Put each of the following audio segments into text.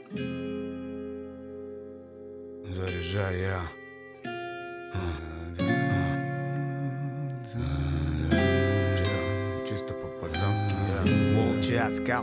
Заряжай я. Чисто по-пацански я. Волчаскал.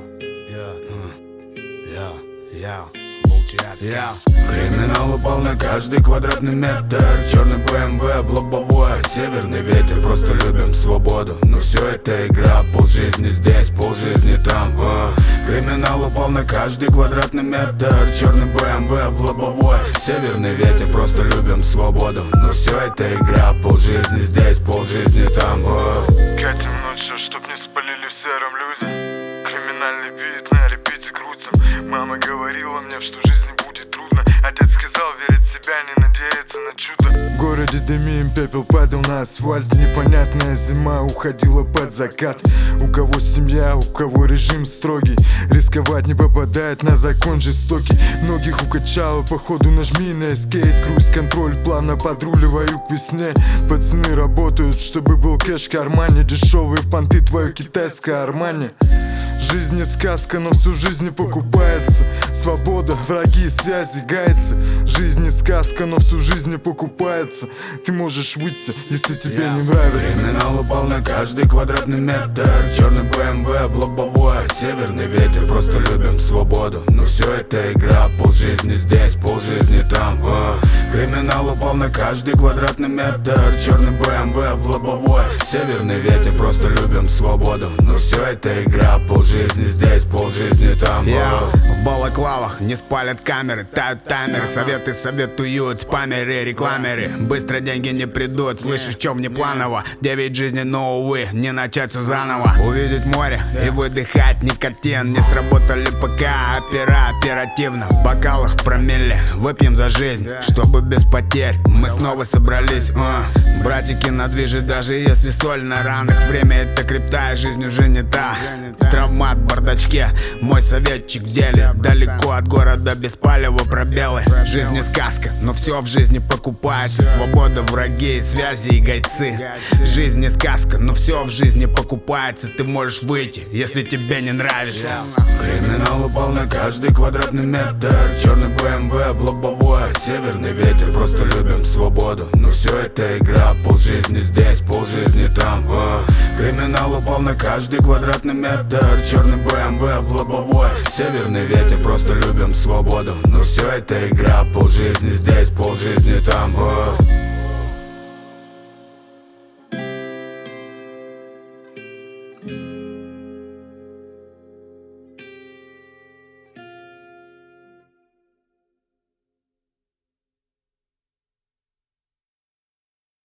Я. Криминал упал на каждый квадратный метр. Черный БМВ в лобовое. Северный ветер, просто любим свободу. Но все это игра, полжизни здесь, полжизни там. Криминал упал на каждый квадратный метр. Черный БМВ в лобовое. Северный ветер, просто любим свободу. Но все это игра, полжизни здесь, полжизни там. Катим ночью, чтоб не спалили в сером люди. Криминальный бит на репите крутим. Мама говорила мне, что в жизни будет трудно. Отец сказал верить в себя, не надеяться на чудо. В городе дымим, пепел падал на асфальт. Непонятная зима уходила под закат. У кого семья, у кого режим строгий. Рисковать не попадает на закон жестокий. Многих укачало, походу нажми на эскейт. Круиз-контроль, плавно подруливаю к весне. Пацаны работают, чтобы был кэш в кармане. Дешевые понты, твое китайское Армани. Жизнь не сказка, но всю жизнь не покупается. Свобода, враги, связи, гайцы. Жизнь не сказка, но всю жизнь не покупается. Ты можешь выйти, если тебе не нравится. Криминал упал на каждый квадратный метр. Черный БМВ в лобовое. Северный ветер, просто любим свободу. Но все это игра, полжизни здесь, полжизни там. Криминал упал на каждый квадратный метр. Черный БМВ в лобовое. Северный ветер, просто любим свободу. Но все это игра, полжизни здесь, полжизни там. В балаклавах не спалят камеры, тают таймеры. Советы советуют, спамеры, рекламеры. Быстро деньги не придут, слышишь, чё внепланово. 9 жизней, но увы, не начать все заново. Увидеть море и выдыхать никотин. Не сработали пока опера оперативно. В бокалах промилле, выпьем за жизнь, чтобы без потерь мы снова собрались. Братики на движе, даже если соль на ранах. Время это крипта, и жизнь уже не та. Травмат в бардачке, мой советчик в деле. Далеко от города, без палева пробелы. Жизнь не сказка, но все в жизни покупается. Свобода, враги, связи и гайцы. Жизнь не сказка, но все в жизни покупается. Ты можешь выйти, если тебе не нравится. Криминал упал на каждый квадратный метр. Черный БМВ в лобовое. Северный ветер, просто любим свободу. Но все это игра, полжизни здесь, полжизни там. Криминал упал на каждый квадратный метр. Черный БМВ в лобовое. Северный ветер, просто любим свободу. Но все это игра, полжизни здесь, полжизни там.